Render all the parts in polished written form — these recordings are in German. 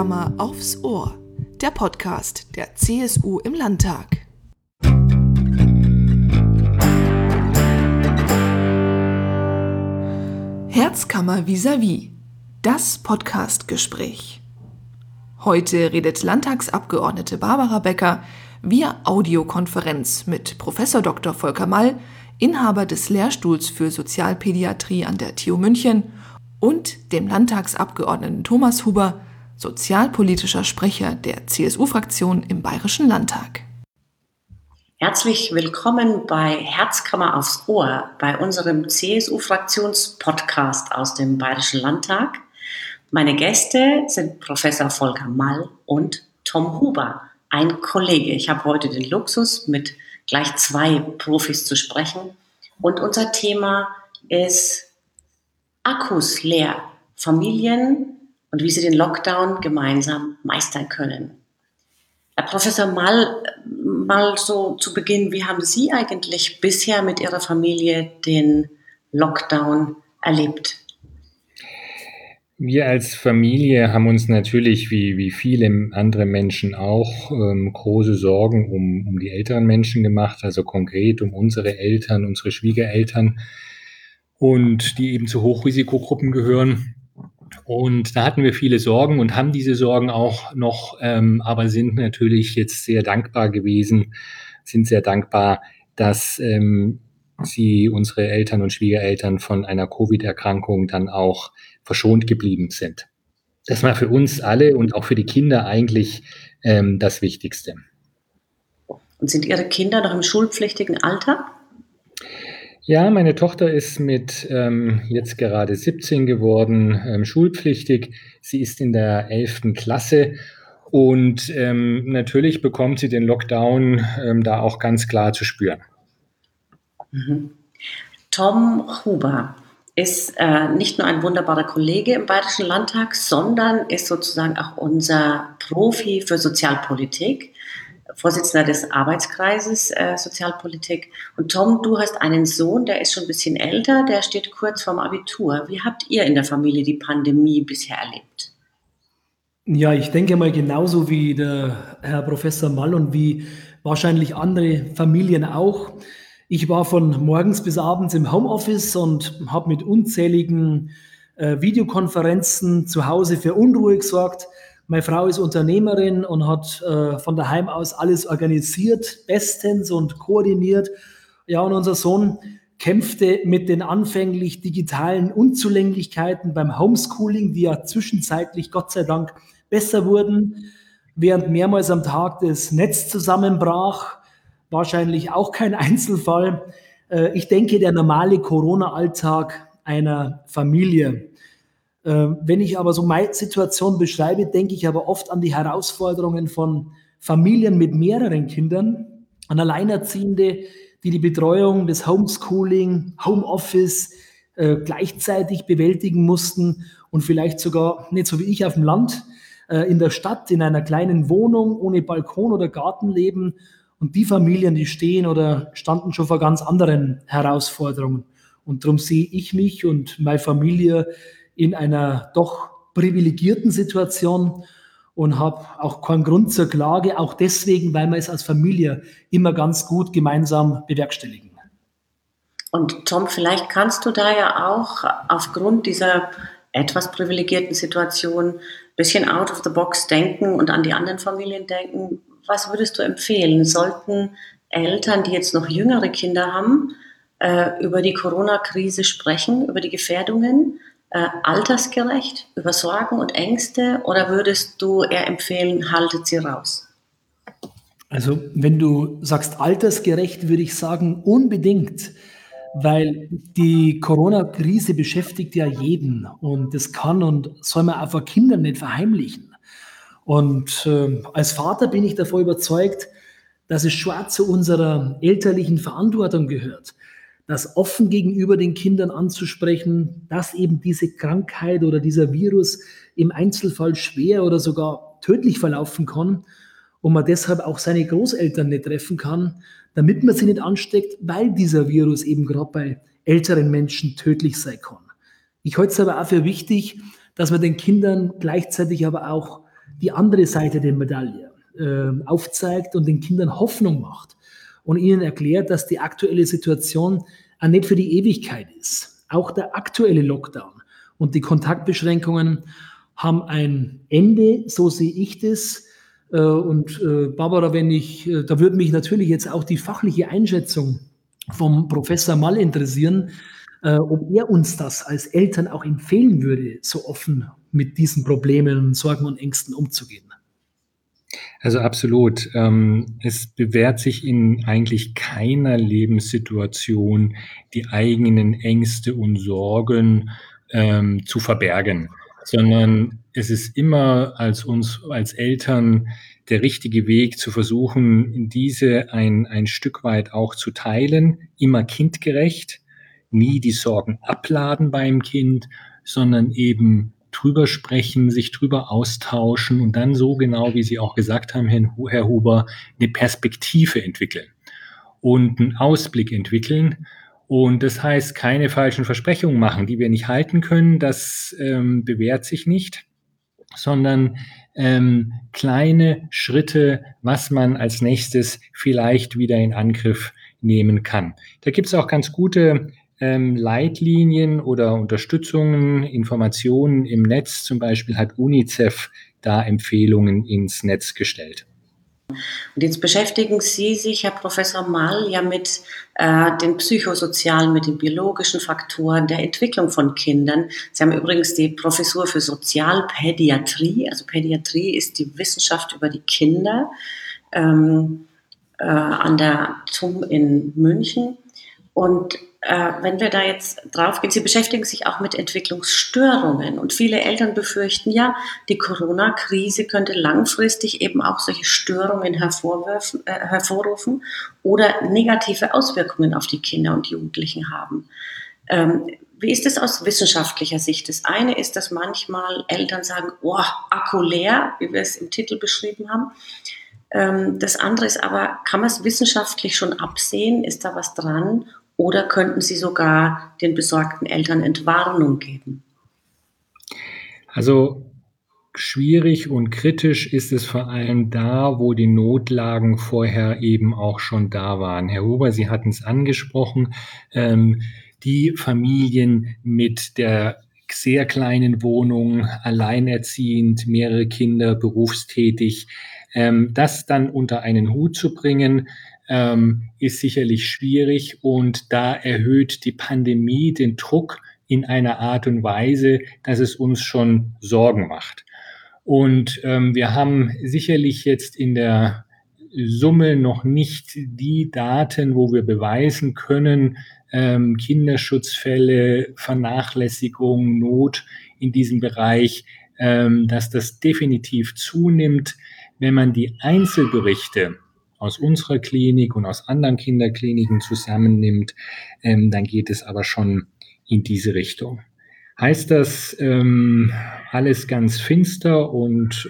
Herzkammer aufs Ohr, der Podcast der CSU im Landtag. Herzkammer vis-à-vis, das Podcastgespräch. Heute redet Landtagsabgeordnete Barbara Becker via Audiokonferenz mit Prof. Dr. Volker Mall, Inhaber des Lehrstuhls für Sozialpädiatrie an der TU München, und dem Landtagsabgeordneten Thomas Huber, sozialpolitischer Sprecher der CSU-Fraktion im Bayerischen Landtag. Herzlich willkommen bei Herzkammer aufs Ohr, bei unserem CSU-Fraktions-Podcast aus dem Bayerischen Landtag. Meine Gäste sind Professor Volker Mall und Tom Huber, ein Kollege. Ich habe heute den Luxus, mit gleich zwei Profis zu sprechen. Und unser Thema ist Akkus leer, Familien und wie sie den Lockdown gemeinsam meistern können. Herr Professor Mall, mal so zu Beginn, wie haben Sie eigentlich bisher mit Ihrer Familie den Lockdown erlebt? Wir als Familie haben uns natürlich, wie viele andere Menschen auch, große Sorgen um die älteren Menschen gemacht, also konkret um unsere Eltern, unsere Schwiegereltern, und die eben zu Hochrisikogruppen gehören. Und da hatten wir viele Sorgen und haben diese Sorgen auch noch, aber sind natürlich jetzt sehr dankbar gewesen, dass sie, unsere Eltern und Schwiegereltern, von einer Covid-Erkrankung dann auch verschont geblieben sind. Das war für uns alle und auch für die Kinder eigentlich das Wichtigste. Und sind Ihre Kinder noch im schulpflichtigen Alter? Ja, meine Tochter ist mit jetzt gerade 17 geworden, schulpflichtig. Sie ist in der 11. Klasse und natürlich bekommt sie den Lockdown da auch ganz klar zu spüren. Mhm. Tom Huber ist nicht nur ein wunderbarer Kollege im Bayerischen Landtag, sondern ist sozusagen auch unser Profi für Sozialpolitik. Vorsitzender des Arbeitskreises Sozialpolitik. Und Tom, du hast einen Sohn, der ist schon ein bisschen älter, der steht kurz vorm Abitur. Wie habt ihr in der Familie die Pandemie bisher erlebt? Ja, ich denke mal genauso wie der Herr Professor Mall und wie wahrscheinlich andere Familien auch. Ich war von morgens bis abends im Homeoffice und habe mit unzähligen Videokonferenzen zu Hause für Unruhe gesorgt. Meine Frau ist Unternehmerin und hat von daheim aus alles organisiert, bestens und koordiniert. Ja, und unser Sohn kämpfte mit den anfänglich digitalen Unzulänglichkeiten beim Homeschooling, die ja zwischenzeitlich Gott sei Dank besser wurden, während mehrmals am Tag das Netz zusammenbrach. Wahrscheinlich auch kein Einzelfall. Ich denke, der normale Corona-Alltag einer Familie. Wenn ich aber so meine Situation beschreibe, denke ich aber oft an die Herausforderungen von Familien mit mehreren Kindern, an Alleinerziehende, die die Betreuung des Homeschooling, Homeoffice gleichzeitig bewältigen mussten und vielleicht sogar nicht so wie ich auf dem Land, in der Stadt, in einer kleinen Wohnung ohne Balkon oder Garten leben. Und die Familien, die stehen oder standen schon vor ganz anderen Herausforderungen. Und darum sehe ich mich und meine Familie in einer doch privilegierten Situation und habe auch keinen Grund zur Klage, auch deswegen, weil wir es als Familie immer ganz gut gemeinsam bewerkstelligen. Und Tom, vielleicht kannst du da ja auch aufgrund dieser etwas privilegierten Situation ein bisschen out of the box denken und an die anderen Familien denken. Was würdest du empfehlen? Sollten Eltern, die jetzt noch jüngere Kinder haben, über die Corona-Krise sprechen, über die Gefährdungen, altersgerecht, über Sorgen und Ängste, oder würdest du eher empfehlen, haltet sie raus? Also wenn du sagst altersgerecht, würde ich sagen unbedingt, weil die Corona-Krise beschäftigt ja jeden und das kann und soll man auch vor Kindern nicht verheimlichen. Und als Vater bin ich davon überzeugt, dass es schon zu unserer elterlichen Verantwortung gehört, das offen gegenüber den Kindern anzusprechen, dass eben diese Krankheit oder dieser Virus im Einzelfall schwer oder sogar tödlich verlaufen kann und man deshalb auch seine Großeltern nicht treffen kann, damit man sie nicht ansteckt, weil dieser Virus eben gerade bei älteren Menschen tödlich sein kann. Ich halte es aber auch für wichtig, dass man den Kindern gleichzeitig aber auch die andere Seite der Medaille aufzeigt und den Kindern Hoffnung macht und ihnen erklärt, dass die aktuelle Situation auch nicht für die Ewigkeit ist. Auch der aktuelle Lockdown und die Kontaktbeschränkungen haben ein Ende, so sehe ich das. Und Barbara, da würde mich natürlich jetzt auch die fachliche Einschätzung vom Professor Mall interessieren, ob er uns das als Eltern auch empfehlen würde, so offen mit diesen Problemen, Sorgen und Ängsten umzugehen. Also absolut. Es bewährt sich in eigentlich keiner Lebenssituation, die eigenen Ängste und Sorgen zu verbergen, sondern es ist immer uns als Eltern der richtige Weg zu versuchen, diese ein Stück weit auch zu teilen, immer kindgerecht, nie die Sorgen abladen beim Kind, sondern eben drüber sprechen, sich drüber austauschen und dann so genau, wie Sie auch gesagt haben, Herr Huber, eine Perspektive entwickeln und einen Ausblick entwickeln. Und das heißt, keine falschen Versprechungen machen, die wir nicht halten können. Das bewährt sich nicht, sondern kleine Schritte, was man als nächstes vielleicht wieder in Angriff nehmen kann. Da gibt es auch ganz gute Leitlinien oder Unterstützungen, Informationen im Netz. Zum Beispiel hat UNICEF da Empfehlungen ins Netz gestellt. Und jetzt beschäftigen Sie sich, Herr Professor Mall, ja mit den psychosozialen, mit den biologischen Faktoren der Entwicklung von Kindern. Sie haben übrigens die Professur für Sozialpädiatrie. Also Pädiatrie ist die Wissenschaft über die Kinder an der TUM in München. Und wenn wir da jetzt drauf gehen, Sie beschäftigen sich auch mit Entwicklungsstörungen und viele Eltern befürchten ja, die Corona-Krise könnte langfristig eben auch solche Störungen hervorrufen oder negative Auswirkungen auf die Kinder und Jugendlichen haben. Wie ist es aus wissenschaftlicher Sicht? Das eine ist, dass manchmal Eltern sagen, oh, Akku leer, wie wir es im Titel beschrieben haben. Das andere ist aber, kann man es wissenschaftlich schon absehen? Ist da was dran? Oder könnten Sie sogar den besorgten Eltern Entwarnung geben? Also schwierig und kritisch ist es vor allem da, wo die Notlagen vorher eben auch schon da waren. Herr Huber, Sie hatten es angesprochen, die Familien mit der sehr kleinen Wohnung, alleinerziehend, mehrere Kinder, berufstätig, das dann unter einen Hut zu bringen, ist sicherlich schwierig und da erhöht die Pandemie den Druck in einer Art und Weise, dass es uns schon Sorgen macht. Und wir haben sicherlich jetzt in der Summe noch nicht die Daten, wo wir beweisen können, Kinderschutzfälle, Vernachlässigung, Not in diesem Bereich, dass das definitiv zunimmt. Wenn man die Einzelberichte aus unserer Klinik und aus anderen Kinderkliniken zusammennimmt, dann geht es aber schon in diese Richtung. Heißt das alles ganz finster und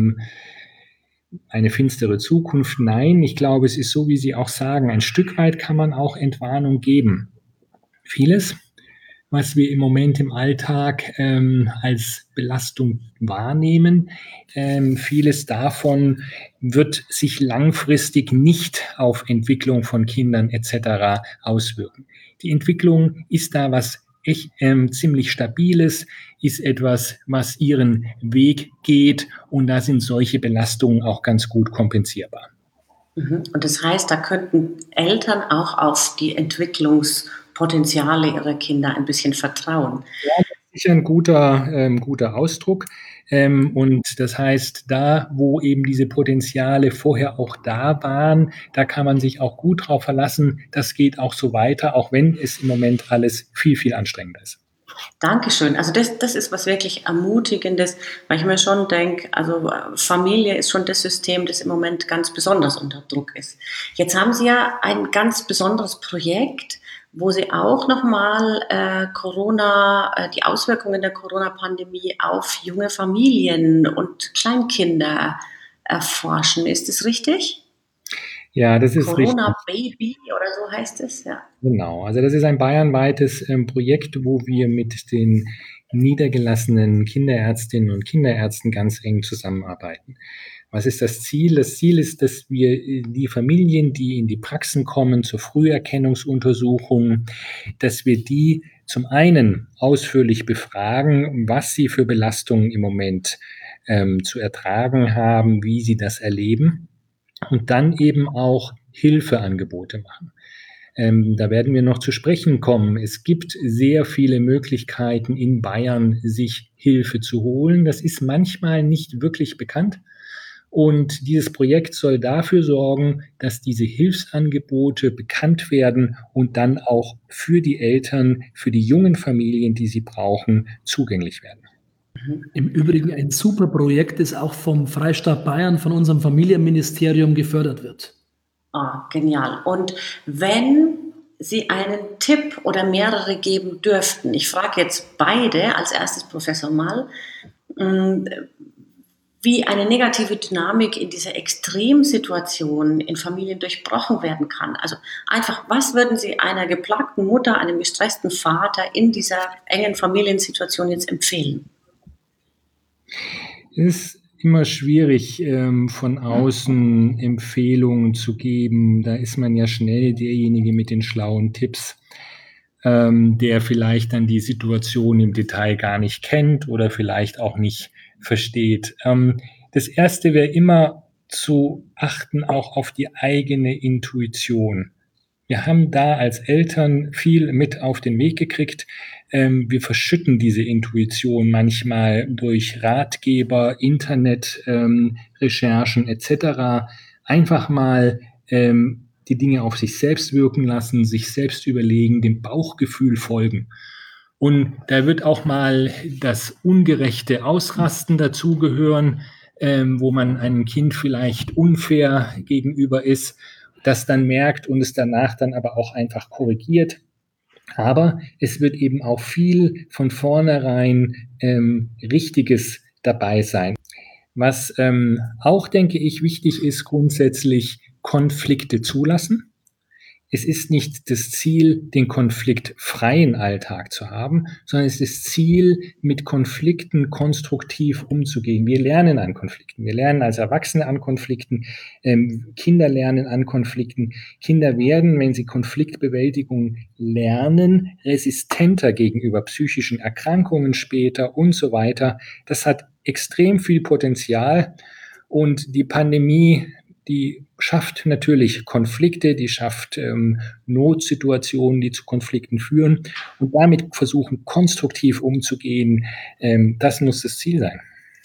eine finstere Zukunft? Nein, ich glaube, es ist so, wie Sie auch sagen, ein Stück weit kann man auch Entwarnung geben. Vieles, was wir im Moment im Alltag als Belastung wahrnehmen, vieles davon wird sich langfristig nicht auf Entwicklung von Kindern etc. auswirken. Die Entwicklung ist da was echt ziemlich Stabiles, ist etwas, was ihren Weg geht und da sind solche Belastungen auch ganz gut kompensierbar. Und das heißt, da könnten Eltern auch auf die Entwicklungspotenziale ihrer Kinder ein bisschen vertrauen. Ja, das ist sicher ein guter Ausdruck. Und das heißt, da, wo eben diese Potenziale vorher auch da waren, da kann man sich auch gut drauf verlassen. Das geht auch so weiter, auch wenn es im Moment alles viel, viel anstrengender ist. Dankeschön. Also das ist was wirklich Ermutigendes, weil ich mir schon denke, also Familie ist schon das System, das im Moment ganz besonders unter Druck ist. Jetzt haben Sie ja ein ganz besonderes Projekt, wo Sie auch nochmal die Auswirkungen der Corona-Pandemie auf junge Familien und Kleinkinder erforschen. Ist das richtig? Ja, das ist richtig. Corona Baby oder so heißt es, ja. Genau, also das ist ein bayernweites Projekt, wo wir mit den niedergelassenen Kinderärztinnen und Kinderärzten ganz eng zusammenarbeiten. Was ist das Ziel? Das Ziel ist, dass wir die Familien, die in die Praxen kommen, zur Früherkennungsuntersuchung, dass wir die zum einen ausführlich befragen, was sie für Belastungen im Moment zu ertragen haben, wie sie das erleben und dann eben auch Hilfeangebote machen. Da werden wir noch zu sprechen kommen. Es gibt sehr viele Möglichkeiten in Bayern, sich Hilfe zu holen. Das ist manchmal nicht wirklich bekannt. Und dieses Projekt soll dafür sorgen, dass diese Hilfsangebote bekannt werden und dann auch für die Eltern, für die jungen Familien, die sie brauchen, zugänglich werden. Im Übrigen ein super Projekt, das auch vom Freistaat Bayern, von unserem Familienministerium gefördert wird. Genial. Und wenn Sie einen Tipp oder mehrere geben dürften, ich frage jetzt beide, als erstes Professor Mall, wie eine negative Dynamik in dieser Extremsituation in Familien durchbrochen werden kann. Also einfach, was würden Sie einer geplagten Mutter, einem gestressten Vater in dieser engen Familiensituation jetzt empfehlen? Es ist immer schwierig, von außen Empfehlungen zu geben. Da ist man ja schnell derjenige mit den schlauen Tipps, der vielleicht dann die Situation im Detail gar nicht kennt oder vielleicht auch nicht versteht. Das Erste wäre immer zu achten auch auf die eigene Intuition. Wir haben da als Eltern viel mit auf den Weg gekriegt. Wir verschütten diese Intuition manchmal durch Ratgeber, Internet, Recherchen etc. Einfach mal die Dinge auf sich selbst wirken lassen, sich selbst überlegen, dem Bauchgefühl folgen. Und da wird auch mal das ungerechte Ausrasten dazugehören, wo man einem Kind vielleicht unfair gegenüber ist, das dann merkt und es danach dann aber auch einfach korrigiert. Aber es wird eben auch viel von vornherein Richtiges dabei sein. Was auch, denke ich, wichtig ist, grundsätzlich Konflikte zulassen. Es ist nicht das Ziel, den konfliktfreien Alltag zu haben, sondern es ist das Ziel, mit Konflikten konstruktiv umzugehen. Wir lernen an Konflikten. Wir lernen als Erwachsene an Konflikten. Kinder lernen an Konflikten. Kinder werden, wenn sie Konfliktbewältigung lernen, resistenter gegenüber psychischen Erkrankungen später und so weiter. Das hat extrem viel Potenzial und die Pandemie, die schafft natürlich Konflikte, die schafft Notsituationen, die zu Konflikten führen und damit versuchen, konstruktiv umzugehen. Das muss das Ziel sein.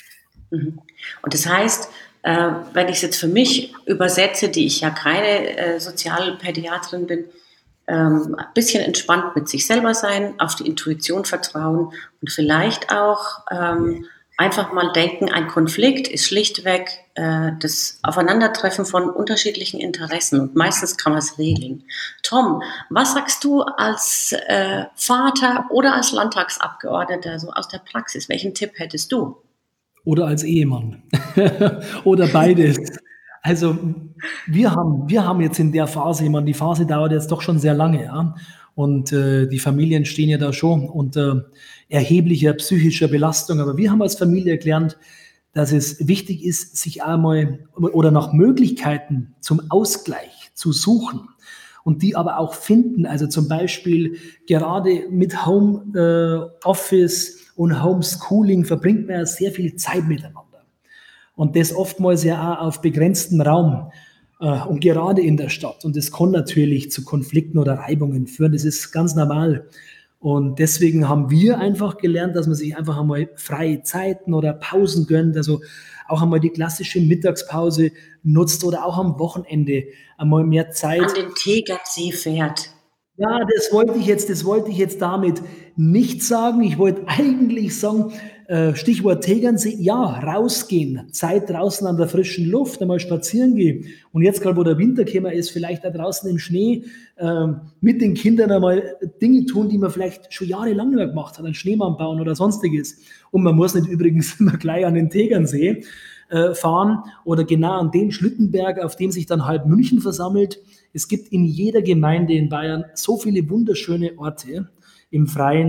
Und das heißt, wenn ich es jetzt für mich übersetze, die ich ja keine Sozialpädiatrin bin, ein bisschen entspannt mit sich selber sein, auf die Intuition vertrauen und vielleicht auch einfach mal denken, ein Konflikt ist schlichtweg das Aufeinandertreffen von unterschiedlichen Interessen und meistens kann man es regeln. Tom, was sagst du als Vater oder als Landtagsabgeordneter so aus der Praxis? Welchen Tipp hättest du? Oder als Ehemann oder beides. Also wir haben jetzt in der Phase, ich meine, die Phase dauert jetzt doch schon sehr lange, ja. Und die Familien stehen ja da schon unter erheblicher psychischer Belastung. Aber wir haben als Familie gelernt, dass es wichtig ist, sich einmal oder nach Möglichkeiten zum Ausgleich zu suchen und die aber auch finden. Also zum Beispiel gerade mit Homeoffice und Homeschooling verbringt man ja sehr viel Zeit miteinander. Und das oftmals ja auch auf begrenztem Raum und gerade in der Stadt. Und das kann natürlich zu Konflikten oder Reibungen führen. Das ist ganz normal. Und deswegen haben wir einfach gelernt, dass man sich einfach einmal freie Zeiten oder Pausen gönnt. Also auch einmal die klassische Mittagspause nutzt oder auch am Wochenende einmal mehr Zeit. An den Tegernsee fährt. Ja, das wollte ich jetzt damit nicht sagen. Ich wollte eigentlich sagen, Stichwort Tegernsee, ja, rausgehen, Zeit draußen an der frischen Luft, einmal spazieren gehen. Und jetzt gerade, wo der Winter gekommen ist, vielleicht da draußen im Schnee mit den Kindern einmal Dinge tun, die man vielleicht schon jahrelang nicht mehr gemacht hat, einen Schneemann bauen oder sonstiges. Und man muss nicht übrigens immer gleich an den Tegernsee fahren oder genau an den Schlittenberg, auf dem sich dann halb München versammelt. Es gibt in jeder Gemeinde in Bayern so viele wunderschöne Orte im Freien,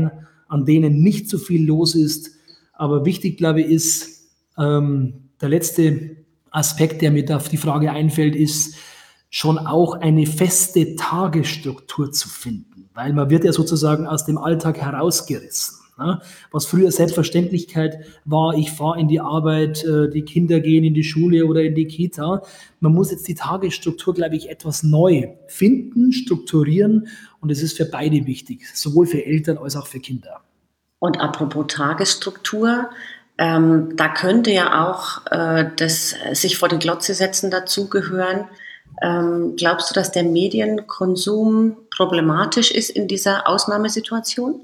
an denen nicht so viel los ist. Aber wichtig, glaube ich, ist der letzte Aspekt, der mir da auf die Frage einfällt, ist schon auch eine feste Tagesstruktur zu finden, weil man wird ja sozusagen aus dem Alltag herausgerissen. Ne? Was früher Selbstverständlichkeit war, ich fahre in die Arbeit, die Kinder gehen in die Schule oder in die Kita. Man muss jetzt die Tagesstruktur, glaube ich, etwas neu finden, strukturieren und es ist für beide wichtig, sowohl für Eltern als auch für Kinder. Und apropos Tagesstruktur, da könnte ja auch das sich vor die Glotze setzen dazugehören. Glaubst du, dass der Medienkonsum problematisch ist in dieser Ausnahmesituation?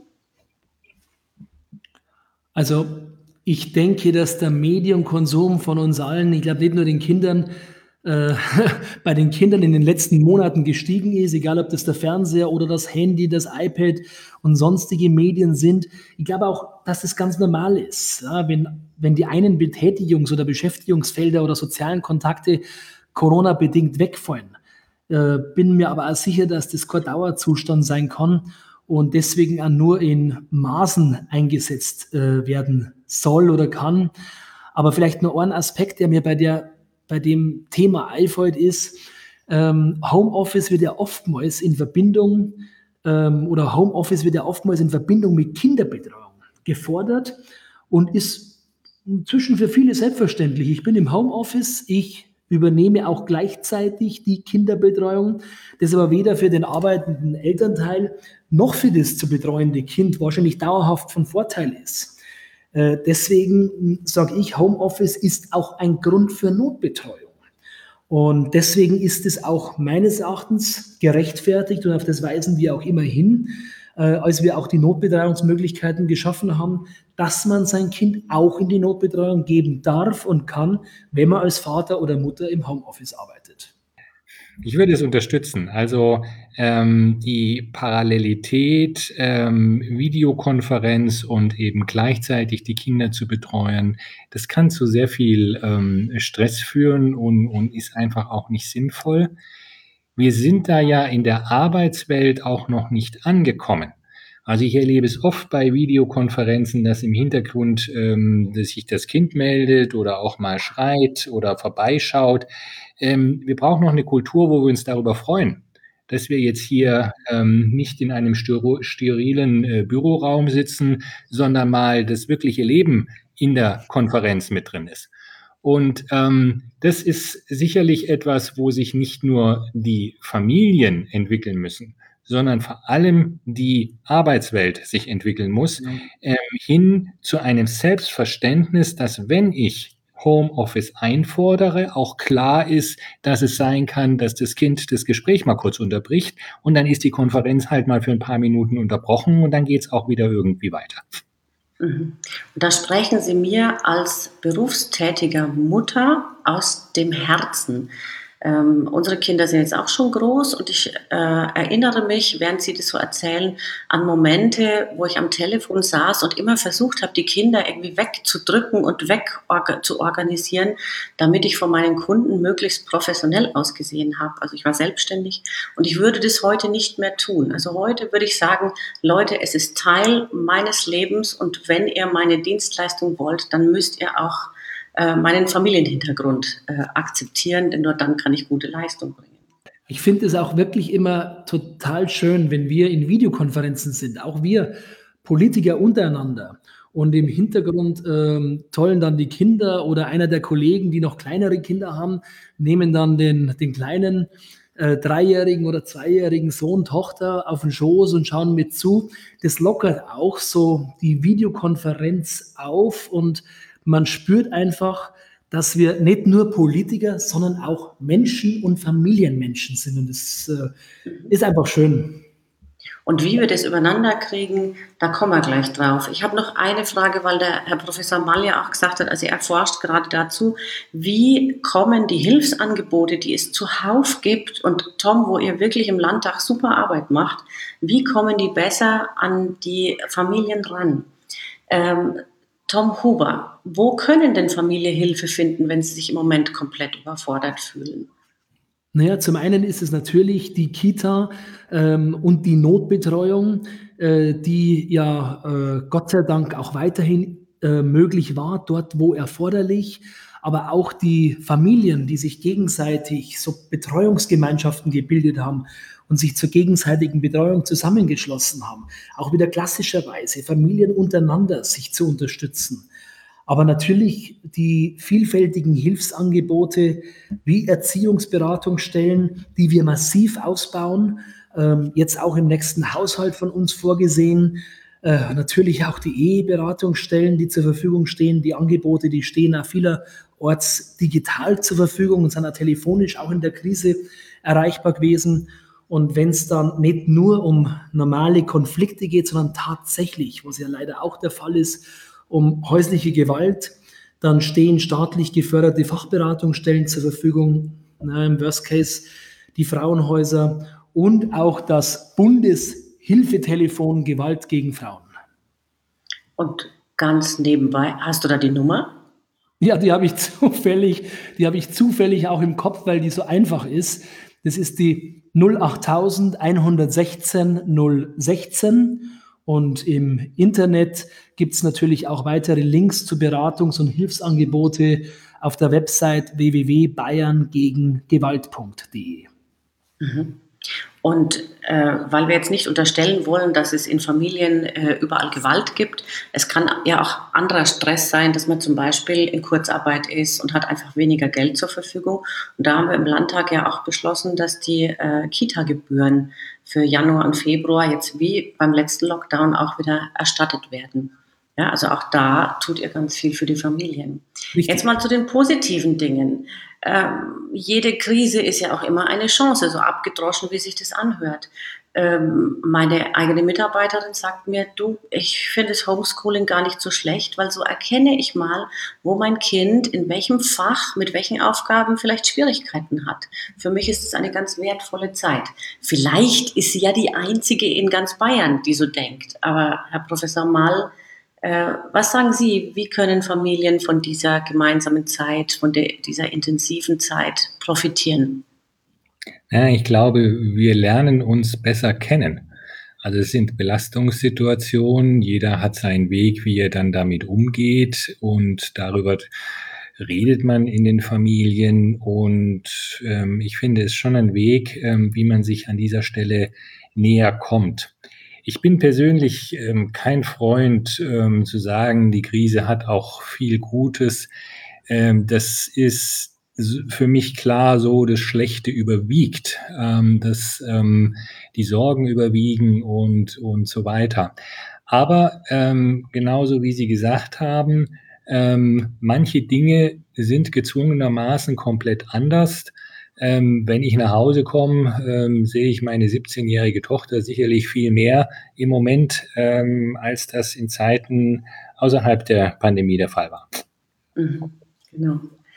Also ich denke, dass der Medienkonsum von uns allen, ich glaube nicht nur den Kindern, bei den Kindern in den letzten Monaten gestiegen ist, egal ob das der Fernseher oder das Handy, das iPad und sonstige Medien sind. Ich glaube auch, dass das ganz normal ist. Ja, wenn die einen Betätigungs- oder Beschäftigungsfelder oder sozialen Kontakte Corona-bedingt wegfallen, bin mir aber auch sicher, dass das kein Dauerzustand sein kann und deswegen auch nur in Maßen eingesetzt werden soll oder kann. Aber vielleicht nur ein Aspekt, der mir bei dem Thema einfällt, ist, Homeoffice wird ja oftmals in Verbindung mit Kinderbetreuung gefordert und ist inzwischen für viele selbstverständlich. Ich bin im Homeoffice, ich übernehme auch gleichzeitig die Kinderbetreuung, das aber weder für den arbeitenden Elternteil noch für das zu betreuende Kind wahrscheinlich dauerhaft von Vorteil ist. Deswegen sage ich, Homeoffice ist auch ein Grund für Notbetreuung. Und deswegen ist es auch meines Erachtens gerechtfertigt und auf das weisen wir auch immer hin, als wir auch die Notbetreuungsmöglichkeiten geschaffen haben, dass man sein Kind auch in die Notbetreuung geben darf und kann, wenn man als Vater oder Mutter im Homeoffice arbeitet. Ich würde es unterstützen. Also die Parallelität, Videokonferenz und eben gleichzeitig die Kinder zu betreuen, das kann zu sehr viel Stress führen und ist einfach auch nicht sinnvoll. Wir sind da ja in der Arbeitswelt auch noch nicht angekommen. Also ich erlebe es oft bei Videokonferenzen, dass im Hintergrund dass sich das Kind meldet oder auch mal schreit oder vorbeischaut. Wir brauchen noch eine Kultur, wo wir uns darüber freuen, dass wir jetzt hier nicht in einem sterilen Büroraum sitzen, sondern mal das wirkliche Leben in der Konferenz mit drin ist. Und das ist sicherlich etwas, wo sich nicht nur die Familien entwickeln müssen, sondern vor allem die Arbeitswelt sich entwickeln muss, hin zu einem Selbstverständnis, dass wenn ich Homeoffice einfordere, auch klar ist, dass es sein kann, dass das Kind das Gespräch mal kurz unterbricht und dann ist die Konferenz halt mal für ein paar Minuten unterbrochen und dann geht es auch wieder irgendwie weiter. Und da sprechen Sie mir als berufstätiger Mutter aus dem Herzen. Unsere Kinder sind jetzt auch schon groß und ich erinnere mich, während Sie das so erzählen, an Momente, wo ich am Telefon saß und immer versucht habe, die Kinder irgendwie wegzudrücken und zu organisieren, damit ich von meinen Kunden möglichst professionell ausgesehen habe. Also ich war selbstständig und ich würde das heute nicht mehr tun. Also heute würde ich sagen, Leute, es ist Teil meines Lebens und wenn ihr meine Dienstleistung wollt, dann müsst ihr auch meinen Familienhintergrund akzeptieren, denn nur dann kann ich gute Leistung bringen. Ich finde es auch wirklich immer total schön, wenn wir in Videokonferenzen sind, auch wir Politiker untereinander. Und im Hintergrund tollen dann die Kinder oder einer der Kollegen, die noch kleinere Kinder haben, nehmen dann den kleinen 3-jährigen oder 2-jährigen Sohn, Tochter auf den Schoß und schauen mit zu. Das lockert auch so die Videokonferenz auf und man spürt einfach, dass wir nicht nur Politiker, sondern auch Menschen und Familienmenschen sind. Und das ist einfach schön. Und wie wir das übereinander kriegen, da kommen wir gleich drauf. Ich habe noch eine Frage, weil der Herr Professor Mall ja auch gesagt hat, also er forscht gerade dazu, wie kommen die Hilfsangebote, die es zuhauf gibt, und Tom, wo ihr wirklich im Landtag super Arbeit macht, wie kommen die besser an die Familien ran? Tom Huber, wo können denn Familien Hilfe finden, wenn sie sich im Moment komplett überfordert fühlen? Naja, zum einen ist es natürlich die Kita und die Notbetreuung, die ja Gott sei Dank auch weiterhin möglich war, dort wo erforderlich, aber auch die Familien, die sich gegenseitig so Betreuungsgemeinschaften gebildet haben und sich zur gegenseitigen Betreuung zusammengeschlossen haben, auch wieder klassischerweise Familien untereinander sich zu unterstützen. Aber natürlich die vielfältigen Hilfsangebote wie Erziehungsberatungsstellen, die wir massiv ausbauen, jetzt auch im nächsten Haushalt von uns vorgesehen. Natürlich auch die Eheberatungsstellen, die zur Verfügung stehen, die Angebote, die stehen auch vielerorts digital zur Verfügung und sind auch telefonisch auch in der Krise erreichbar gewesen. Und wenn es dann nicht nur um normale Konflikte geht, sondern tatsächlich, was ja leider auch der Fall ist, um häusliche Gewalt, dann stehen staatlich geförderte Fachberatungsstellen zur Verfügung, im Worst Case die Frauenhäuser und auch das Bundeshilfetelefon Gewalt gegen Frauen. Und ganz nebenbei, hast du da die Nummer? Ja, die habe ich zufällig auch im Kopf, weil die so einfach ist. Das ist die 08000 116 016. Und im Internet gibt es natürlich auch weitere Links zu Beratungs- und Hilfsangebote auf der Website www.bayerngegengewalt.de. Und weil wir jetzt nicht unterstellen wollen, dass es in Familien überall Gewalt gibt, es kann ja auch anderer Stress sein, dass man zum Beispiel in Kurzarbeit ist und hat einfach weniger Geld zur Verfügung. Und da haben wir im Landtag ja auch beschlossen, dass die Kita-Gebühren für Januar und Februar jetzt wie beim letzten Lockdown auch wieder erstattet werden. Ja, also auch da tut ihr ganz viel für die Familien. Richtig. Jetzt mal zu den positiven Dingen. Jede Krise ist ja auch immer eine Chance, so abgedroschen, wie sich das anhört. Meine eigene Mitarbeiterin sagt mir, du, ich finde das Homeschooling gar nicht so schlecht, weil so erkenne ich mal, wo mein Kind in welchem Fach, mit welchen Aufgaben vielleicht Schwierigkeiten hat. Für mich ist es eine ganz wertvolle Zeit. Vielleicht ist sie ja die einzige in ganz Bayern, die so denkt. Aber Herr Professor Mall, was sagen Sie, wie können Familien von dieser gemeinsamen Zeit, von dieser intensiven Zeit profitieren? Ja, ich glaube, wir lernen uns besser kennen. Also es sind Belastungssituationen, jeder hat seinen Weg, wie er dann damit umgeht und darüber redet man in den Familien und ich finde es schon ein Weg, wie man sich an dieser Stelle näher kommt. Ich bin persönlich kein Freund zu sagen, die Krise hat auch viel Gutes. Das ist für mich klar so, das Schlechte überwiegt, dass die Sorgen überwiegen und so weiter. Aber genauso wie Sie gesagt haben, manche Dinge sind gezwungenermaßen komplett anders. Wenn ich nach Hause komme, sehe ich meine 17-jährige Tochter sicherlich viel mehr im Moment, als das in Zeiten außerhalb der Pandemie der Fall war. Genau.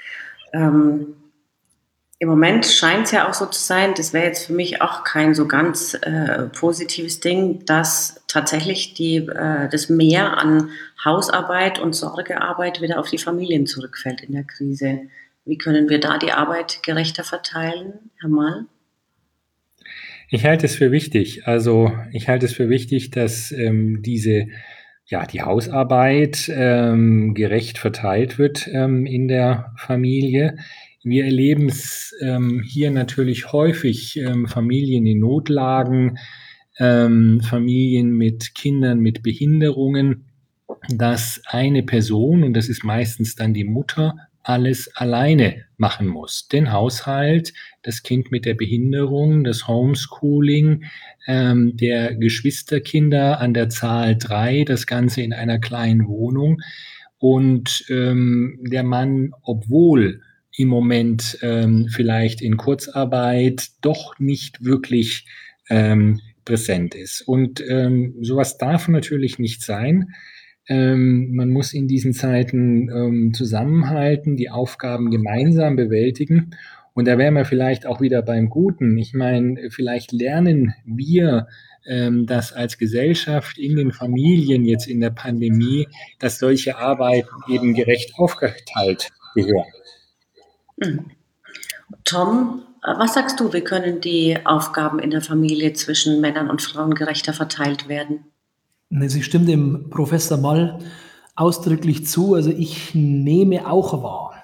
Im Moment scheint es ja auch so zu sein, das wäre jetzt für mich auch kein so ganz positives Ding, dass tatsächlich das Mehr an Hausarbeit und Sorgearbeit wieder auf die Familien zurückfällt in der Krise. Wie können wir da die Arbeit gerechter verteilen, Herr Mall? Ich halte es für wichtig. Also ich halte es für wichtig, dass die Hausarbeit gerecht verteilt wird in der Familie. Wir erleben es hier natürlich häufig, Familien in Notlagen, Familien mit Kindern mit Behinderungen, dass eine Person, und das ist meistens dann die Mutter, alles alleine machen muss. Den Haushalt, das Kind mit der Behinderung, das Homeschooling, der Geschwisterkinder an der Zahl 3, das Ganze in einer kleinen Wohnung. Und der Mann, obwohl im Moment vielleicht in Kurzarbeit doch nicht wirklich präsent ist. Und sowas darf natürlich nicht sein. Man muss in diesen Zeiten zusammenhalten, die Aufgaben gemeinsam bewältigen. Und da wären wir vielleicht auch wieder beim Guten. Ich meine, vielleicht lernen wir das als Gesellschaft in den Familien jetzt in der Pandemie, dass solche Arbeiten eben gerecht aufgeteilt gehören. Tom, Was sagst du, wie können die Aufgaben in der Familie zwischen Männern und Frauen gerechter verteilt werden? Sie stimmt dem Professor Mall ausdrücklich zu. Also ich nehme auch wahr.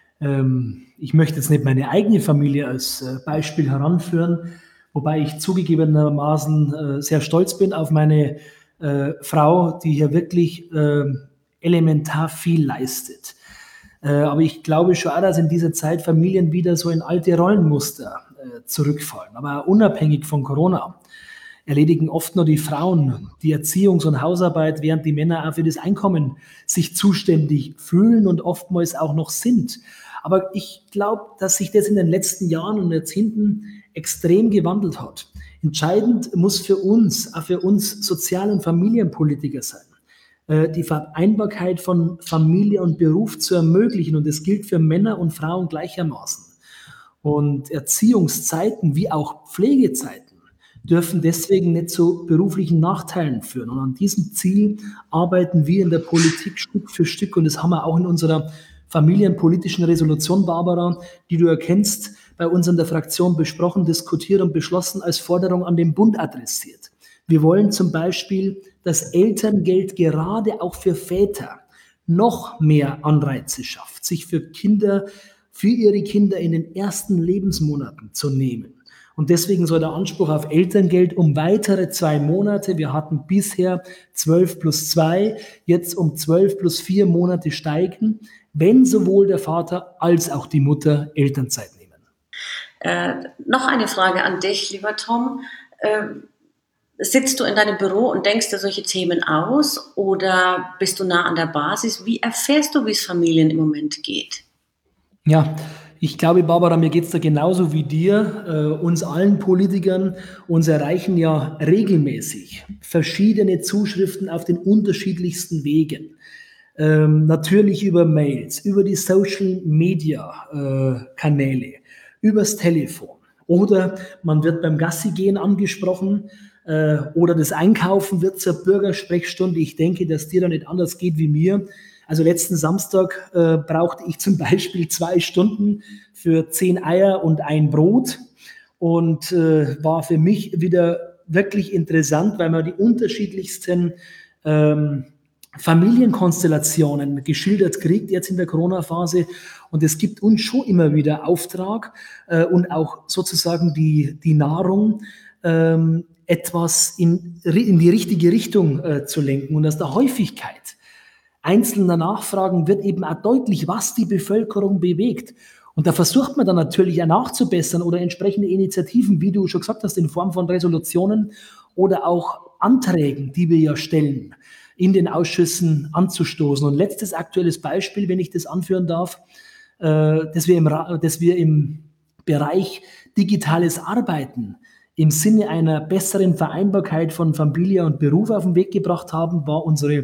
Ich möchte jetzt nicht meine eigene Familie als Beispiel heranführen, wobei ich zugegebenermaßen sehr stolz bin auf meine Frau, die hier wirklich elementar viel leistet. Aber ich glaube schon auch, dass in dieser Zeit Familien wieder so in alte Rollenmuster zurückfallen. Aber unabhängig von Corona erledigen oft nur die Frauen die Erziehungs- und Hausarbeit, während die Männer auch für das Einkommen sich zuständig fühlen und oftmals auch noch sind. Aber ich glaube, dass sich das in den letzten Jahren und Jahrzehnten extrem gewandelt hat. Entscheidend muss für uns, auch für uns Sozial- und Familienpolitiker sein, die Vereinbarkeit von Familie und Beruf zu ermöglichen. Und das gilt für Männer und Frauen gleichermaßen. Und Erziehungszeiten wie auch Pflegezeiten dürfen deswegen nicht zu beruflichen Nachteilen führen. Und an diesem Ziel arbeiten wir in der Politik Stück für Stück. Und das haben wir auch in unserer familienpolitischen Resolution, Barbara, die du erkennst, bei uns in der Fraktion besprochen, diskutiert und beschlossen, als Forderung an den Bund adressiert. Wir wollen zum Beispiel das Elterngeld gerade auch für Väter noch mehr Anreize schafft, sich für ihre Kinder in den ersten Lebensmonaten zu nehmen. Und deswegen soll der Anspruch auf Elterngeld um weitere 2 Monate, wir hatten bisher 12 plus 2, jetzt um 12 plus 4 Monate steigen, wenn sowohl der Vater als auch die Mutter Elternzeit nehmen. Noch eine Frage an dich, lieber Tom. Sitzt du in deinem Büro und denkst dir solche Themen aus oder bist du nah an der Basis? Wie erfährst du, wie es Familien im Moment geht? Ja, ich glaube, Barbara, mir geht es da genauso wie dir, uns allen Politikern. Uns erreichen ja regelmäßig verschiedene Zuschriften auf den unterschiedlichsten Wegen. Natürlich über Mails, über die Social-Media-Kanäle, übers Telefon. Oder man wird beim Gassi-Gehen angesprochen oder das Einkaufen wird zur Bürgersprechstunde. Ich denke, dass dir da nicht anders geht wie mir. Also letzten Samstag brauchte ich zum Beispiel 2 Stunden für 10 Eier und ein Brot und war für mich wieder wirklich interessant, weil man die unterschiedlichsten Familienkonstellationen geschildert kriegt jetzt in der Corona-Phase. Und es gibt uns schon immer wieder Auftrag und auch sozusagen die Nahrung, etwas in die richtige Richtung zu lenken. Und aus der Häufigkeit einzelner Nachfragen wird eben auch deutlich, was die Bevölkerung bewegt. Und da versucht man dann natürlich auch nachzubessern oder entsprechende Initiativen, wie du schon gesagt hast, in Form von Resolutionen oder auch Anträgen, die wir ja stellen, in den Ausschüssen anzustoßen. Und letztes aktuelles Beispiel, wenn ich das anführen darf, dass wir im Bereich digitales Arbeiten im Sinne einer besseren Vereinbarkeit von Familie und Beruf auf den Weg gebracht haben, war unsere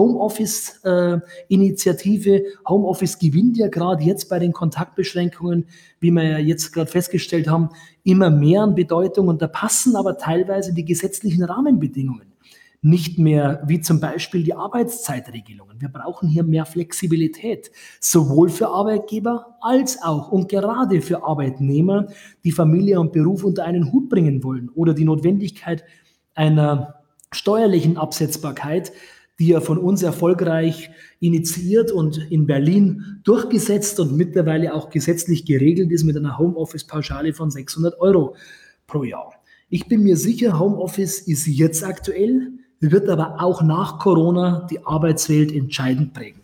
Homeoffice-Initiative. Homeoffice gewinnt ja gerade jetzt bei den Kontaktbeschränkungen, wie wir ja jetzt gerade festgestellt haben, immer mehr an Bedeutung. Und da passen aber teilweise die gesetzlichen Rahmenbedingungen nicht mehr, wie zum Beispiel die Arbeitszeitregelungen. Wir brauchen hier mehr Flexibilität, sowohl für Arbeitgeber als auch und gerade für Arbeitnehmer, die Familie und Beruf unter einen Hut bringen wollen oder die Notwendigkeit einer steuerlichen Absetzbarkeit, die ja von uns erfolgreich initiiert und in Berlin durchgesetzt und mittlerweile auch gesetzlich geregelt ist mit einer Homeoffice-Pauschale von 600 € pro Jahr. Ich bin mir sicher, Homeoffice ist jetzt aktuell, wird aber auch nach Corona die Arbeitswelt entscheidend prägen.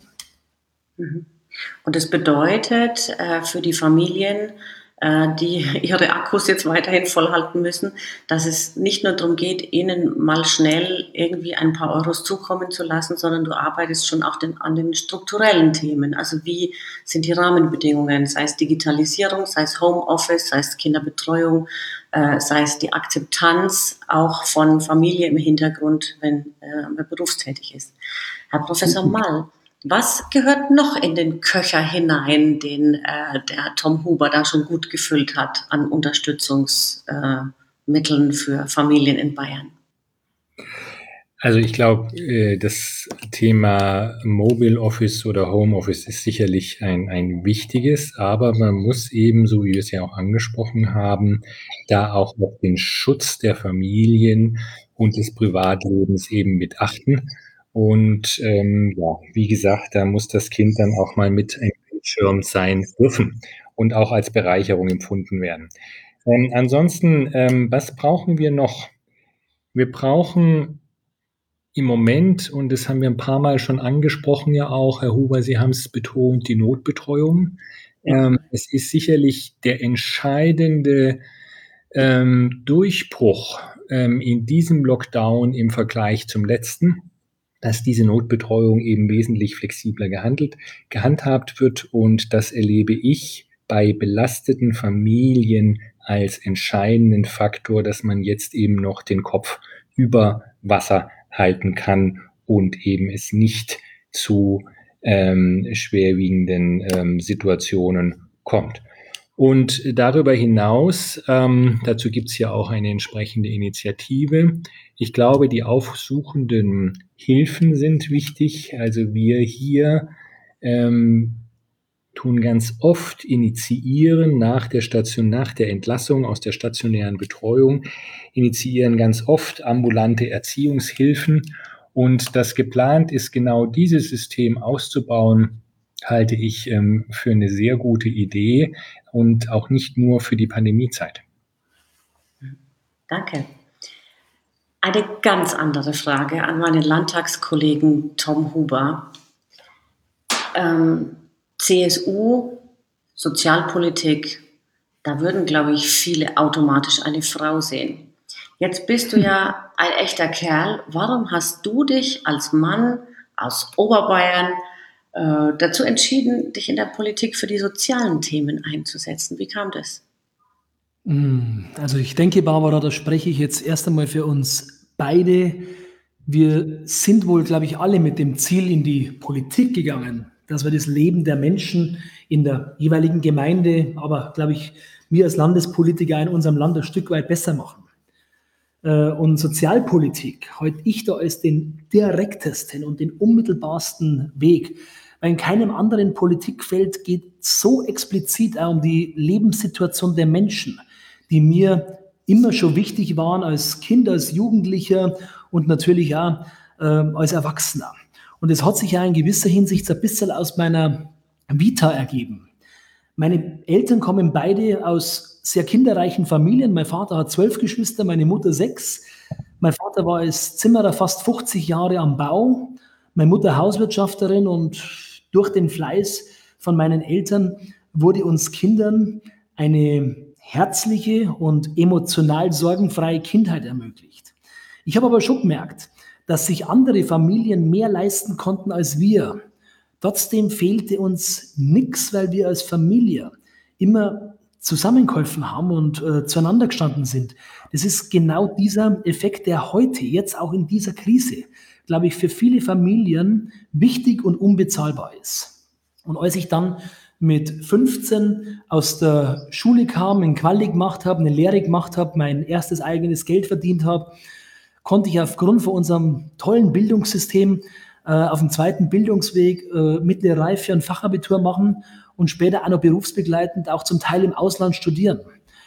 Und das bedeutet für die Familien, die ihre Akkus jetzt weiterhin vollhalten müssen, dass es nicht nur darum geht, ihnen mal schnell irgendwie ein paar Euros zukommen zu lassen, sondern du arbeitest schon auch an den strukturellen Themen. Also wie sind die Rahmenbedingungen, sei es Digitalisierung, sei es Homeoffice, sei es Kinderbetreuung, sei es die Akzeptanz auch von Familie im Hintergrund, wenn man berufstätig ist. Herr Professor Mall, was gehört noch in den Köcher hinein, den der Tom Huber da schon gut gefüllt hat an Unterstützungsmitteln für Familien in Bayern? Also ich glaube, das Thema Mobile Office oder Home Office ist sicherlich ein wichtiges, aber man muss eben, so wie wir es ja auch angesprochen haben, da auch auf den Schutz der Familien und des Privatlebens eben mit achten. Und ja, wie gesagt, da muss das Kind dann auch mal mit eingeschirmt sein dürfen und auch als Bereicherung empfunden werden. Ansonsten, was brauchen wir noch? Wir brauchen im Moment, und das haben wir ein paar Mal schon angesprochen ja auch, Herr Huber, Sie haben es betont, die Notbetreuung. Ja, Es ist sicherlich der entscheidende Durchbruch in diesem Lockdown im Vergleich zum letzten, dass diese Notbetreuung eben wesentlich flexibler gehandhabt wird. Und das erlebe ich bei belasteten Familien als entscheidenden Faktor, dass man jetzt eben noch den Kopf über Wasser halten kann und eben es nicht zu schwerwiegenden Situationen kommt. Und darüber hinaus, dazu gibt es ja auch eine entsprechende Initiative. Ich glaube, die aufsuchenden Hilfen sind wichtig. Also wir hier tun ganz oft initiieren nach der Entlassung aus der stationären Betreuung, initiieren ganz oft ambulante Erziehungshilfen. Und das geplant ist, genau dieses System auszubauen, halte ich für eine sehr gute Idee und auch nicht nur für die Pandemiezeit. danke. Eine ganz andere Frage an meinen Landtagskollegen Tom Huber. CSU, Sozialpolitik, da würden, glaube ich, viele automatisch eine Frau sehen. Jetzt bist du ja ein echter Kerl. Warum hast du dich als Mann aus Oberbayern dazu entschieden, dich in der Politik für die sozialen Themen einzusetzen? Wie kam das? Also ich denke, Barbara, da spreche ich jetzt erst einmal für uns beide. Wir sind wohl, glaube ich, alle mit dem Ziel in die Politik gegangen, dass wir das Leben der Menschen in der jeweiligen Gemeinde, aber, glaube ich, wir als Landespolitiker in unserem Land ein Stück weit besser machen. Und Sozialpolitik halte ich da als den direktesten und den unmittelbarsten Weg. Weil in keinem anderen Politikfeld geht so explizit auch um die Lebenssituation der Menschen, die mir immer schon wichtig waren als Kind, als Jugendlicher und natürlich auch als Erwachsener. Und es hat sich ja in gewisser Hinsicht ein bisschen aus meiner Vita ergeben. Meine Eltern kommen beide aus sehr kinderreichen Familien. Mein Vater hat 12 Geschwister, meine Mutter 6. Mein Vater war als Zimmerer fast 50 Jahre am Bau, meine Mutter Hauswirtschafterin, und durch den Fleiß von meinen Eltern wurde uns Kindern eine herzliche und emotional sorgenfreie Kindheit ermöglicht. Ich habe aber schon gemerkt, dass sich andere Familien mehr leisten konnten als wir. Trotzdem fehlte uns nichts, weil wir als Familie immer zusammengeholfen haben und zueinander gestanden sind. Das ist genau dieser Effekt, der heute, jetzt auch in dieser Krise, glaube ich, für viele Familien wichtig und unbezahlbar ist. Und als ich dann mit 15 aus der Schule kam, einen Quali gemacht habe, eine Lehre gemacht habe, mein erstes eigenes Geld verdient habe, konnte ich aufgrund von unserem tollen Bildungssystem auf dem zweiten Bildungsweg mittlere Reife und Fachabitur machen und später auch noch berufsbegleitend auch zum Teil im Ausland studieren.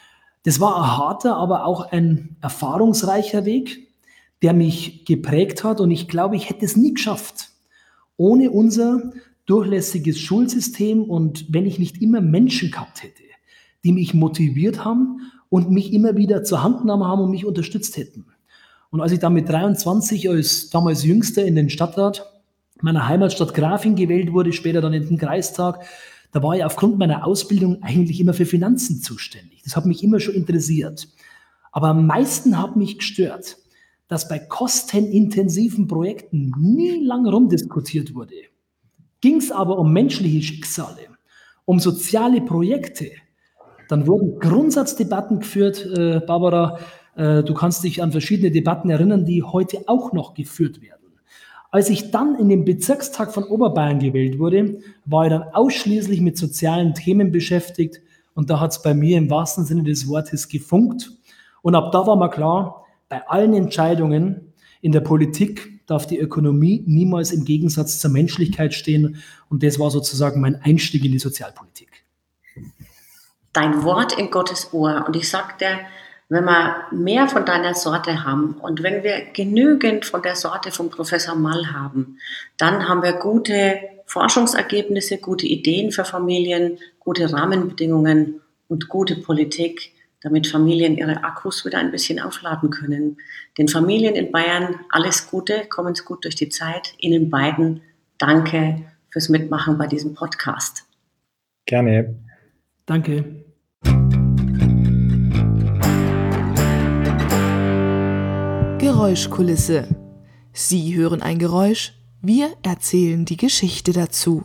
Das war ein harter, aber auch ein erfahrungsreicher Weg, der mich geprägt hat, und ich glaube, ich hätte es nie geschafft ohne unser durchlässiges Schulsystem und wenn ich nicht immer Menschen gehabt hätte, die mich motiviert haben und mich immer wieder zur Hand genommen haben und mich unterstützt hätten. Und als ich dann mit 23 als damals Jüngster in den Stadtrat meiner Heimatstadt Grafing gewählt wurde, später dann in den Kreistag, da war ich aufgrund meiner Ausbildung eigentlich immer für Finanzen zuständig. Das hat mich immer schon interessiert. Aber am meisten hat mich gestört, dass bei kostenintensiven Projekten nie lang rumdiskutiert wurde. Ging es aber um menschliche Schicksale, um soziale Projekte, dann wurden Grundsatzdebatten geführt, Barbara. Du kannst dich an verschiedene Debatten erinnern, die heute auch noch geführt werden. Als ich dann in den Bezirkstag von Oberbayern gewählt wurde, war ich dann ausschließlich mit sozialen Themen beschäftigt, und da hat es bei mir im wahrsten Sinne des Wortes gefunkt. Und ab da war mir klar, bei allen Entscheidungen In der Politik darf die Ökonomie niemals im Gegensatz zur Menschlichkeit stehen. Und das war sozusagen mein Einstieg in die Sozialpolitik. Dein Wort in Gottes Ohr. Und ich sag dir, wenn wir mehr von deiner Sorte haben und wenn wir genügend von der Sorte von Professor Mall haben, dann haben wir gute Forschungsergebnisse, gute Ideen für Familien, gute Rahmenbedingungen und gute Politik, damit Familien ihre Akkus wieder ein bisschen aufladen können. Den Familien in Bayern alles Gute, kommen Sie gut durch die Zeit. Ihnen beiden danke fürs Mitmachen bei diesem Podcast. Gerne. Danke. Geräuschkulisse. Sie hören ein Geräusch, wir erzählen die Geschichte dazu.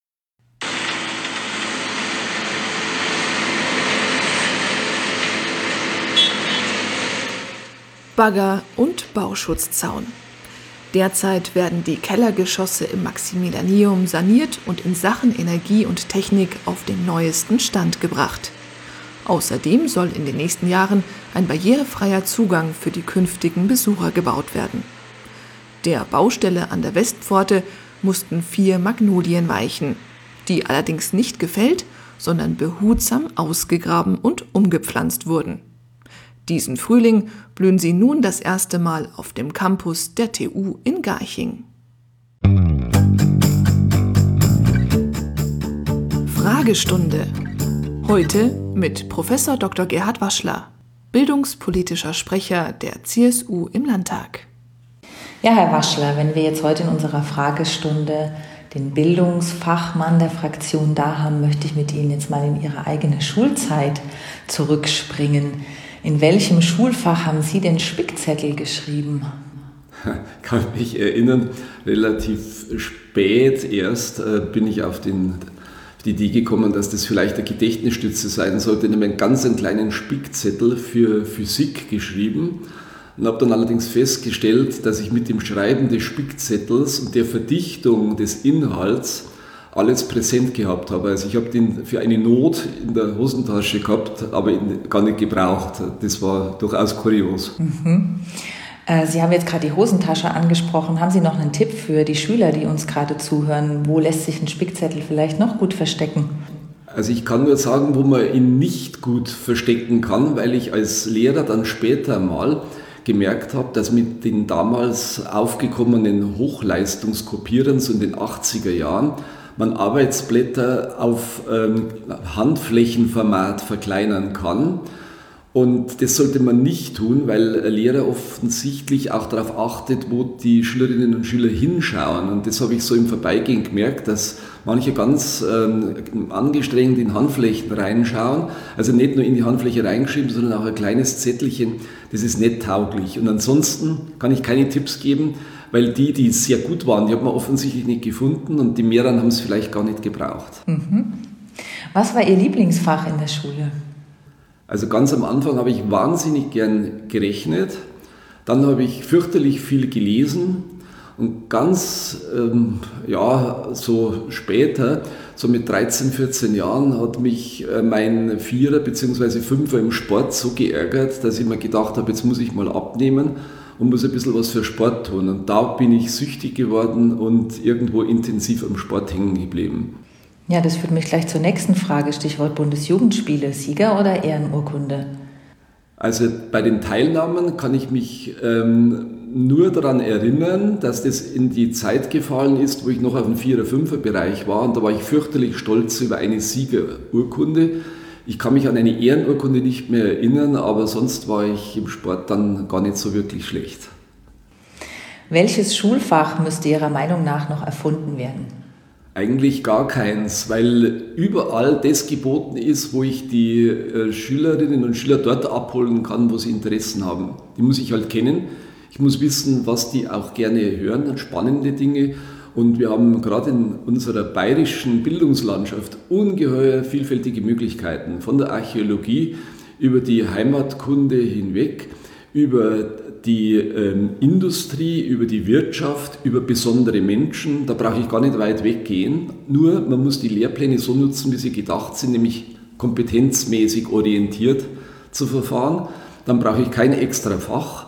Bagger und Bauschutzzaun. Derzeit werden die Kellergeschosse im Maximilianeum saniert und in Sachen Energie und Technik auf den neuesten Stand gebracht. Außerdem soll in den nächsten Jahren ein barrierefreier Zugang für die künftigen Besucher gebaut werden. Der Baustelle an der Westpforte mussten 4 Magnolien weichen, die allerdings nicht gefällt, sondern behutsam ausgegraben und umgepflanzt wurden. Diesen Frühling blühen sie nun das erste Mal auf dem Campus der TU in Garching. Fragestunde. Heute mit Professor Dr. Gerhard Waschler, bildungspolitischer Sprecher der CSU im Landtag. Ja, Herr Waschler, wenn wir jetzt heute in unserer Fragestunde den Bildungsfachmann der Fraktion da haben, möchte ich mit Ihnen jetzt mal in Ihre eigene Schulzeit zurückspringen. In welchem Schulfach haben Sie den Spickzettel geschrieben? Ich kann mich erinnern, relativ spät erst bin ich auf die Idee gekommen, dass das vielleicht eine Gedächtnisstütze sein sollte. Ich habe einen ganz kleinen Spickzettel für Physik geschrieben und habe dann allerdings festgestellt, dass ich mit dem Schreiben des Spickzettels und der Verdichtung des Inhalts alles präsent gehabt habe. Also ich habe den für eine Not in der Hosentasche gehabt, aber ihn gar nicht gebraucht. Das war durchaus kurios. Sie haben jetzt gerade die Hosentasche angesprochen. Haben Sie noch einen Tipp für die Schüler, die uns gerade zuhören? Wo lässt sich ein Spickzettel vielleicht noch gut verstecken? Also ich kann nur sagen, wo man ihn nicht gut verstecken kann, weil ich als Lehrer dann später mal gemerkt habe, dass mit den damals aufgekommenen Hochleistungskopierern so in den 80er Jahren man Arbeitsblätter auf Handflächenformat verkleinern kann. Und das sollte man nicht tun, weil ein Lehrer offensichtlich auch darauf achtet, wo die Schülerinnen und Schüler hinschauen. Und das habe ich so im Vorbeigehen gemerkt, dass manche ganz angestrengt in Handflächen reinschauen. Also nicht nur in die Handfläche reingeschrieben, sondern auch ein kleines Zettelchen. Das ist nicht tauglich. Und ansonsten kann ich keine Tipps geben, weil die sehr gut waren, die hat man offensichtlich nicht gefunden und die mehreren haben es vielleicht gar nicht gebraucht. Was war Ihr Lieblingsfach in der Schule? Also ganz am Anfang habe ich wahnsinnig gern gerechnet, dann habe ich fürchterlich viel gelesen und ganz so später, so mit 13, 14 Jahren, hat mich mein Vierer bzw. Fünfer im Sport so geärgert, dass ich mir gedacht habe, jetzt muss ich mal abnehmen und muss ein bisschen was für Sport tun. Und da bin ich süchtig geworden und irgendwo intensiv am Sport hängen geblieben. Ja, das führt mich gleich zur nächsten Frage, Stichwort Bundesjugendspiele, Sieger oder Ehrenurkunde? Also bei den Teilnahmen kann ich mich nur daran erinnern, dass das in die Zeit gefallen ist, wo ich noch auf dem 4er-5er-Bereich war und da war ich fürchterlich stolz über eine Siegerurkunde. Ich kann mich an eine Ehrenurkunde nicht mehr erinnern, aber sonst war ich im Sport dann gar nicht so wirklich schlecht. Welches Schulfach müsste Ihrer Meinung nach noch erfunden werden? Eigentlich gar keins, weil überall das geboten ist, wo ich die Schülerinnen und Schüler dort abholen kann, wo sie Interessen haben. Die muss ich halt kennen. Ich muss wissen, was die auch gerne hören, spannende Dinge. Und wir haben gerade in unserer bayerischen Bildungslandschaft ungeheuer vielfältige Möglichkeiten, von der Archäologie über die Heimatkunde hinweg, über die Industrie, über die Wirtschaft, über besondere Menschen. Da brauche ich gar nicht weit weggehen. Nur man muss die Lehrpläne so nutzen, wie sie gedacht sind, nämlich kompetenzmäßig orientiert zu verfahren. Dann brauche ich kein extra Fach.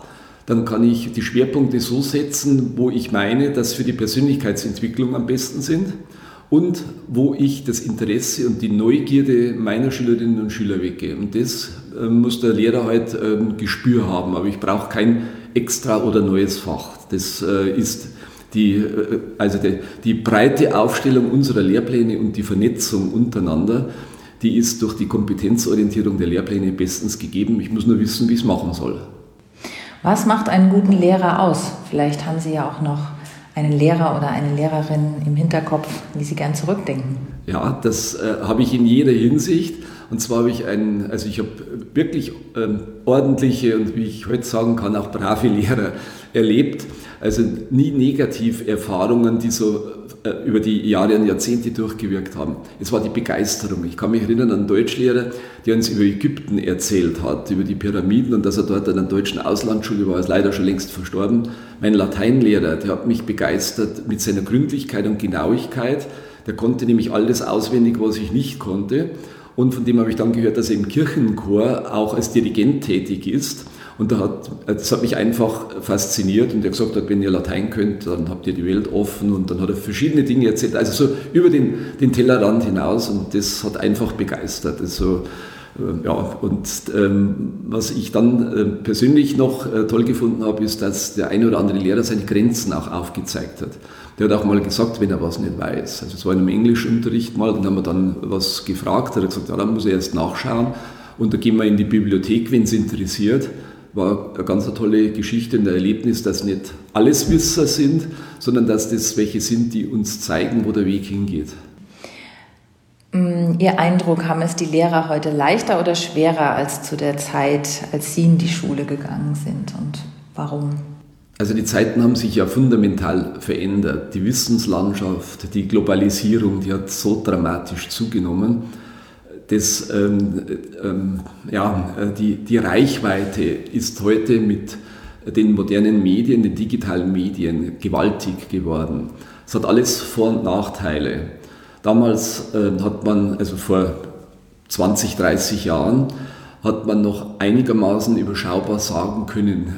dann kann ich die Schwerpunkte so setzen, wo ich meine, dass für die Persönlichkeitsentwicklung am besten sind und wo ich das Interesse und die Neugierde meiner Schülerinnen und Schüler wecke. Und das muss der Lehrer halt ein Gespür haben, aber ich brauche kein extra oder neues Fach. Das ist die breite Aufstellung unserer Lehrpläne und die Vernetzung untereinander, die ist durch die Kompetenzorientierung der Lehrpläne bestens gegeben. Ich muss nur wissen, wie ich es machen soll. Was macht einen guten Lehrer aus? Vielleicht haben Sie ja auch noch einen Lehrer oder eine Lehrerin im Hinterkopf, die Sie gern zurückdenken. Ja, das habe ich in jeder Hinsicht. Und zwar habe ich ich habe wirklich ordentliche und wie ich heute sagen kann, auch brave Lehrer erlebt. Also nie Negativerfahrungen, die so über die Jahre und Jahrzehnte durchgewirkt haben. Es war die Begeisterung. Ich kann mich erinnern an einen Deutschlehrer, der uns über Ägypten erzählt hat, über die Pyramiden und dass er dort an einer deutschen Auslandsschule war, ist leider schon längst verstorben. Mein Lateinlehrer, der hat mich begeistert mit seiner Gründlichkeit und Genauigkeit. Der konnte nämlich alles auswendig, was ich nicht konnte. Und von dem habe ich dann gehört, dass er im Kirchenchor auch als Dirigent tätig ist. Und das hat mich einfach fasziniert und er hat gesagt, wenn ihr Latein könnt, dann habt ihr die Welt offen und dann hat er verschiedene Dinge erzählt, also so über den Tellerrand hinaus und das hat einfach begeistert. Also, was ich dann persönlich noch toll gefunden habe, ist, dass der eine oder andere Lehrer seine Grenzen auch aufgezeigt hat. Der hat auch mal gesagt, wenn er was nicht weiß. Also es war in einem Englischunterricht mal, dann haben wir dann was gefragt, er hat gesagt, ja, dann muss er erst nachschauen und da gehen wir in die Bibliothek, wenn es interessiert. War eine ganz tolle Geschichte und ein Erlebnis, dass nicht alles Wisser sind, sondern dass das welche sind, die uns zeigen, wo der Weg hingeht. Ihr Eindruck, haben es die Lehrer heute leichter oder schwerer als zu der Zeit, als Sie in die Schule gegangen sind und warum? Also die Zeiten haben sich ja fundamental verändert. Die Wissenslandschaft, die Globalisierung, die hat so dramatisch zugenommen. Die Reichweite ist heute mit den modernen Medien, den digitalen Medien gewaltig geworden. Es hat alles Vor- und Nachteile. Damals hat man, also vor 20, 30 Jahren, hat man noch einigermaßen überschaubar sagen können,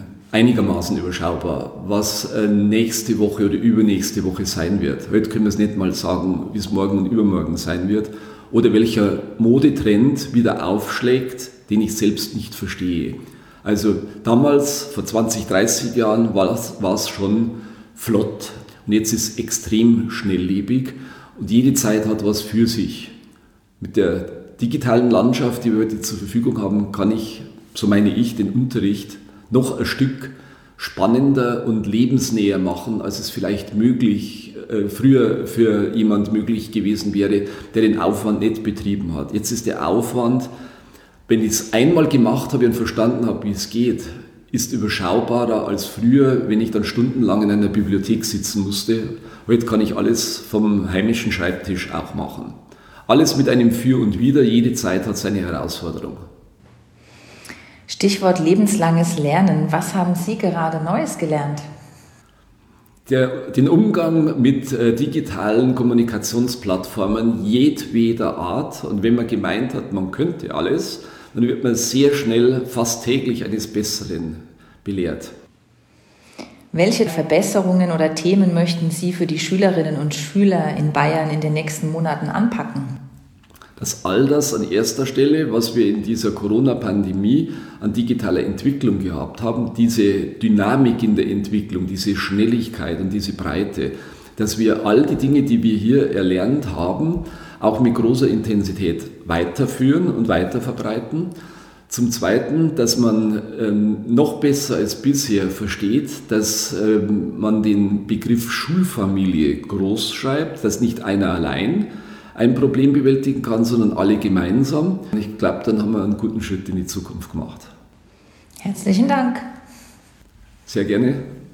was nächste Woche oder übernächste Woche sein wird. Heute können wir es nicht mal sagen, wie es morgen und übermorgen sein wird. Oder welcher Modetrend wieder aufschlägt, den ich selbst nicht verstehe. Also damals, vor 20, 30 Jahren, war es schon flott. Und jetzt ist es extrem schnelllebig und jede Zeit hat was für sich. Mit der digitalen Landschaft, die wir heute zur Verfügung haben, kann ich, so meine ich, den Unterricht noch ein Stück spannender und lebensnäher machen, als es vielleicht früher für jemand möglich gewesen wäre, der den Aufwand nicht betrieben hat. Jetzt ist der Aufwand, wenn ich es einmal gemacht habe und verstanden habe, wie es geht, ist überschaubarer als früher, wenn ich dann stundenlang in einer Bibliothek sitzen musste. Heute kann ich alles vom heimischen Schreibtisch auch machen. Alles mit einem Für und Wider, jede Zeit hat seine Herausforderung. Stichwort lebenslanges Lernen. Was haben Sie gerade Neues gelernt? Den Umgang mit digitalen Kommunikationsplattformen jedweder Art. Und wenn man gemeint hat, man könnte alles, dann wird man sehr schnell, fast täglich eines Besseren belehrt. Welche Verbesserungen oder Themen möchten Sie für die Schülerinnen und Schüler in Bayern in den nächsten Monaten anpacken? Dass all das an erster Stelle, was wir in dieser Corona-Pandemie an digitaler Entwicklung gehabt haben, diese Dynamik in der Entwicklung, diese Schnelligkeit und diese Breite, dass wir all die Dinge, die wir hier erlernt haben, auch mit großer Intensität weiterführen und weiterverbreiten. Zum Zweiten, dass man noch besser als bisher versteht, dass man den Begriff Schulfamilie groß schreibt, dass nicht einer allein ein Problem bewältigen kann, sondern alle gemeinsam. Ich glaube, dann haben wir einen guten Schritt in die Zukunft gemacht. Herzlichen Dank. Sehr gerne.